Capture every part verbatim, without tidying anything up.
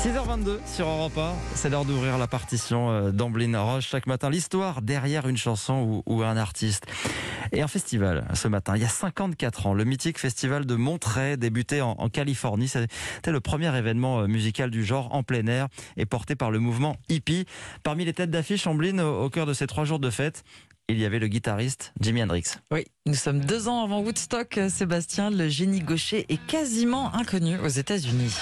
six heures vingt-deux sur Europe un, c'est l'heure d'ouvrir la partition d'Amblin Roche. Chaque matin, l'histoire derrière une chanson ou, ou un artiste. Et un festival ce matin, il y a cinquante-quatre ans, le mythique festival de Monterey débuté en, en Californie. C'était le premier événement musical du genre en plein air et porté par le mouvement hippie. Parmi les têtes d'affiche, Amblin, au, au cœur de ces trois jours de fête, il y avait le guitariste Jimi Hendrix. Oui, nous sommes deux ans avant Woodstock. Sébastien, le génie gaucher, est quasiment inconnu aux États-Unis.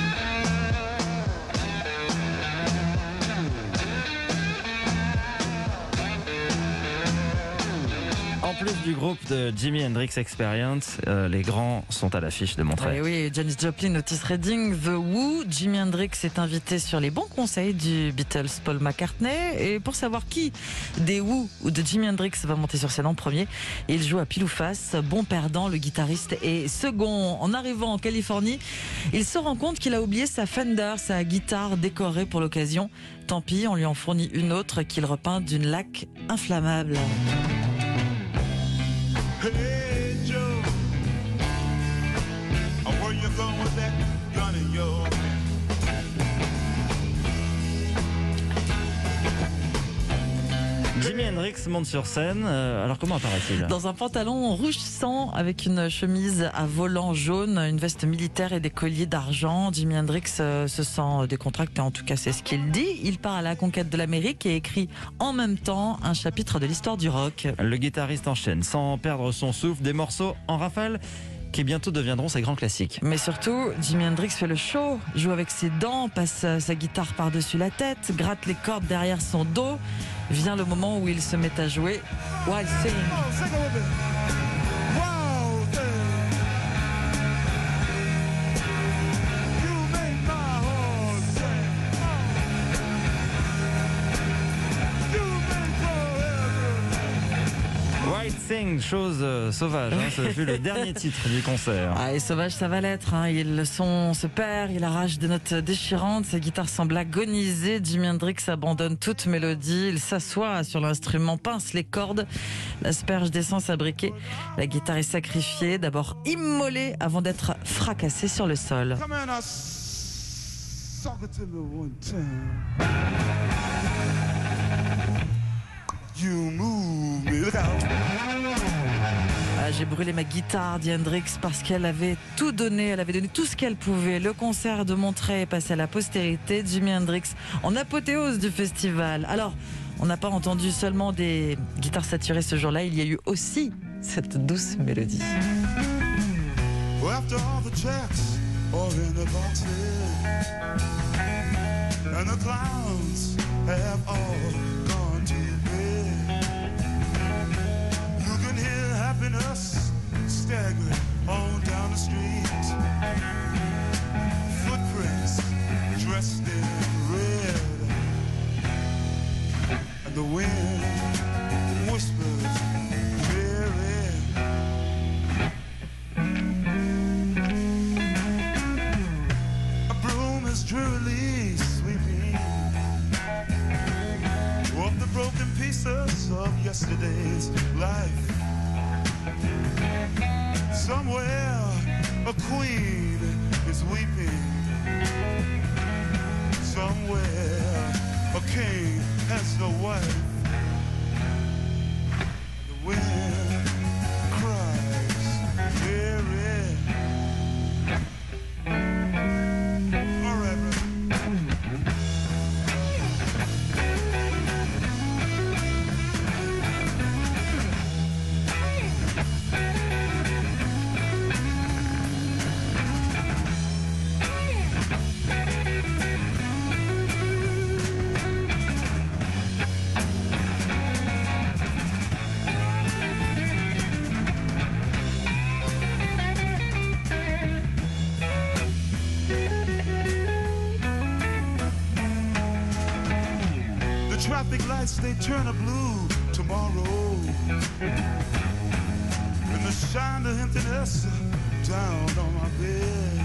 En plus du groupe de Jimi Hendrix Experience, euh, les grands sont à l'affiche de Monterey. Oui, oui, Janis Joplin, Otis Redding, The Who. Jimi Hendrix est invité sur les bons conseils du Beatles Paul McCartney. Et pour savoir qui des Who ou de Jimi Hendrix va monter sur scène en premier, il joue à pile ou face. Bon perdant, le guitariste est second. En arrivant en Californie, il se rend compte qu'il a oublié sa Fender, sa guitare décorée pour l'occasion. Tant pis, on lui en fournit une autre qu'il repeint d'une laque inflammable. Hey Joe, where you going with that gun in your hand? Jimi Hendrix monte sur scène. Euh, alors comment apparaît-il ? Dans un pantalon rouge sang avec une chemise à volant jaune, une veste militaire et des colliers d'argent. Jimi Hendrix euh, se sent décontracté, en tout cas c'est ce qu'il dit. Il part à la conquête de l'Amérique et écrit en même temps un chapitre de l'histoire du rock. Le guitariste enchaîne sans perdre son souffle des morceaux en rafale qui bientôt deviendront ses grands classiques. Mais surtout, Jimi Hendrix fait le show, joue avec ses dents, passe sa guitare par-dessus la tête, gratte les cordes derrière son dos. Vient le moment où il se met à jouer Wild Thing. Oh, sing it with me. Wild thing. You make my heart sing. You make forever. Wild Thing, chose euh, sauvage, hein, ce fut le dernier titre du concert. Ah, et sauvage, ça va l'être. Hein. Il, le son se perd, il arrache des notes déchirantes, sa guitare semble agoniser. Jimi Hendrix abandonne toute mélodie, il s'assoit sur l'instrument, pince les cordes, l'asperge d'essence à briquet. La guitare est sacrifiée, d'abord immolée avant d'être fracassée sur le sol. Come on, now, suck it to me one time. You move me. Look out. Ah, j'ai brûlé ma guitare, dit Hendrix, parce qu'elle avait tout donné, elle avait donné tout ce qu'elle pouvait. Le concert de Monterey est passé à la postérité. Jimi Hendrix en apothéose du festival. Alors, on n'a pas entendu seulement des guitares saturées ce jour-là, il y a eu aussi cette douce mélodie. Well, after all the tracks are in the boxes and the clowns have all gone to bed, you can hear happiness staggering on down the street. Footprints dressed in red, and the wind whispers very. A broom is drearily sweeping up the broken pieces of yesterday's life. Somewhere a queen is weeping. Somewhere a king has no wife. The wind cries very. All right, brother. Traffic lights, they turn a blue tomorrow. And the shine of emptiness down on my bed.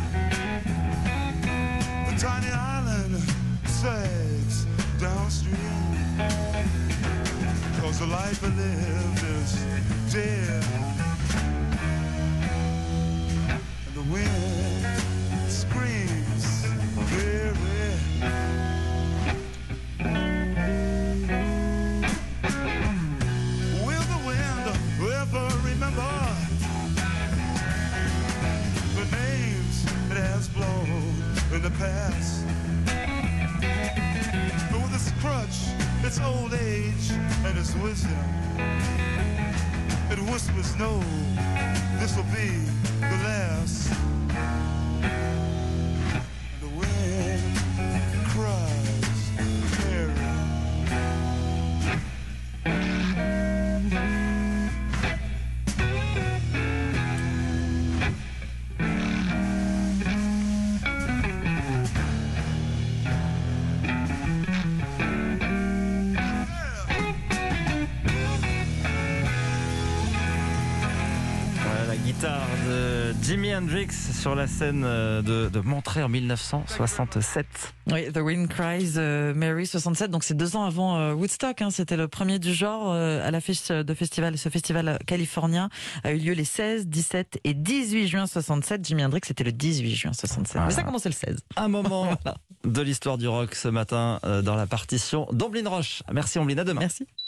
The tiny island sags downstream. Cause the life I lived is dead. And the wind screams very in the past. But with its crutch, its old age, and its wisdom, it whispers, no, this will be the last. And the wind cries, Mary. Guitare de Jimi Hendrix sur la scène de, de Montreux en mille neuf cent soixante-sept. Oui, The Wind Cries, euh, Mary soixante-sept, donc c'est deux ans avant euh, Woodstock, hein, c'était le premier du genre euh, à l'affiche de festival. Ce festival californien a eu lieu les seize, dix-sept et dix-huit juin soixante-sept. Jimi Hendrix c'était le dix-huit juin soixante-sept, voilà. Mais ça commençait le seize. Un moment de l'histoire du rock ce matin euh, dans la partition d'Omblin Roche. Merci Omblin, à demain. Merci.